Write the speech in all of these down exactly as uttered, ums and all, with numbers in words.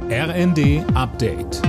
R N D Update.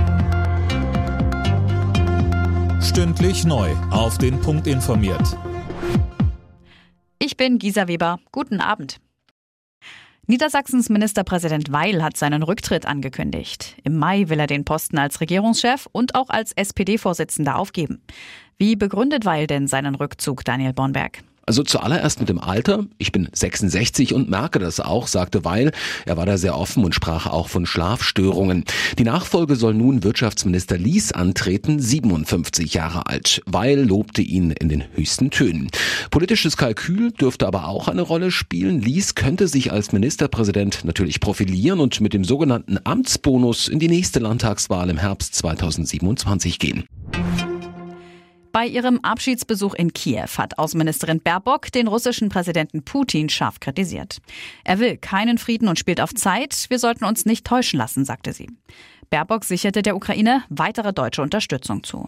Stündlich neu auf den Punkt informiert. Ich bin Gisa Weber. Guten Abend. Niedersachsens Ministerpräsident Weil hat seinen Rücktritt angekündigt. Im Mai will er den Posten als Regierungschef und auch als S P D-Vorsitzender aufgeben. Wie begründet Weil denn seinen Rückzug, Daniel Bornberg? Also zuallererst mit dem Alter. Ich bin sechsundsechzig und merke das auch, sagte Weil. Er war da sehr offen und sprach auch von Schlafstörungen. Die Nachfolge soll nun Wirtschaftsminister Lies antreten, siebenundfünfzig Jahre alt. Weil lobte ihn in den höchsten Tönen. Politisches Kalkül dürfte aber auch eine Rolle spielen. Lies könnte sich als Ministerpräsident natürlich profilieren und mit dem sogenannten Amtsbonus in die nächste Landtagswahl im Herbst zweitausendsiebenundzwanzig gehen. Bei ihrem Abschiedsbesuch in Kiew hat Außenministerin Baerbock den russischen Präsidenten Putin scharf kritisiert. Er will keinen Frieden und spielt auf Zeit. Wir sollten uns nicht täuschen lassen, sagte sie. Baerbock sicherte der Ukraine weitere deutsche Unterstützung zu.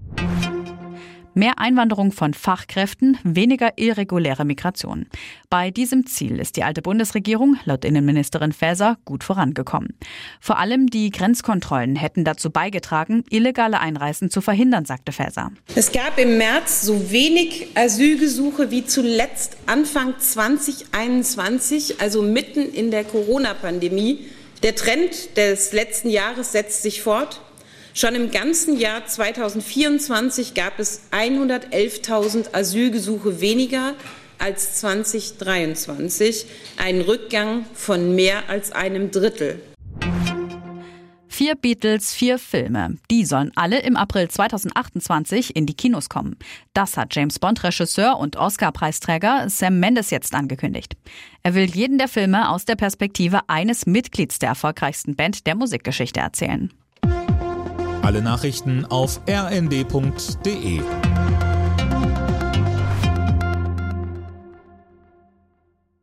Mehr Einwanderung von Fachkräften, weniger irreguläre Migration. Bei diesem Ziel ist die alte Bundesregierung, laut Innenministerin Faeser, gut vorangekommen. Vor allem die Grenzkontrollen hätten dazu beigetragen, illegale Einreisen zu verhindern, sagte Faeser. Es gab im März so wenig Asylgesuche wie zuletzt Anfang zweitausendeinundzwanzig, also mitten in der Corona-Pandemie. Der Trend des letzten Jahres setzt sich fort. Schon im ganzen Jahr zweitausendvierundzwanzig gab es hundertelftausend Asylgesuche weniger als zweitausenddreiundzwanzig, ein Rückgang von mehr als einem Drittel. Vier Beatles, vier Filme. Die sollen alle im April zweitausendachtundzwanzig in die Kinos kommen. Das hat James-Bond-Regisseur und Oscar-Preisträger Sam Mendes jetzt angekündigt. Er will jeden der Filme aus der Perspektive eines Mitglieds der erfolgreichsten Band der Musikgeschichte erzählen. Alle Nachrichten auf r n d punkt d e.